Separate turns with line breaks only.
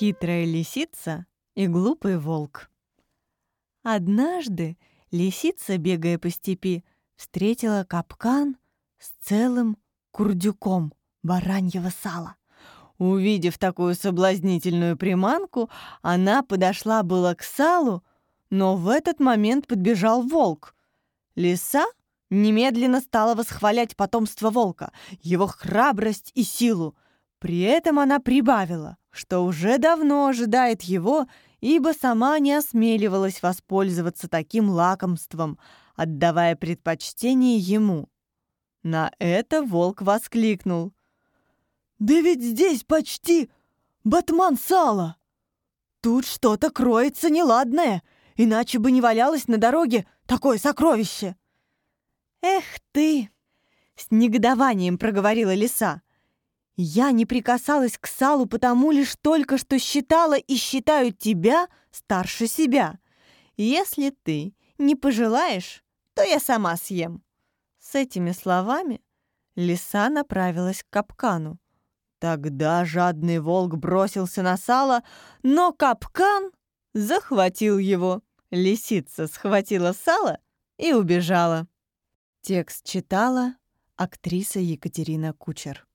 Хитрая лисица и глупый волк. Однажды лисица, бегая по степи, встретила капкан с целым курдюком бараньего сала. Увидев такую соблазнительную приманку, она подошла было к салу, но в этот момент подбежал волк. Лиса немедленно стала восхвалять потомство волка, его храбрость и силу. При этом она прибавила, что уже давно ожидает его, ибо сама не осмеливалась воспользоваться таким лакомством, отдавая предпочтение ему. На это волк воскликнул: «Да ведь здесь почти батман сала! Тут что-то кроется неладное, иначе бы не валялось на дороге такое сокровище!» «Эх ты!» — с негодованием проговорила лиса. «Я не прикасалась к салу потому лишь только, что считала и считаю тебя старше себя. Если ты не пожелаешь, то я сама съем». С этими словами лиса направилась к капкану. Тогда жадный волк бросился на сало, но капкан захватил его. Лисица схватила сало и убежала. Текст читала актриса Екатерина Кучер.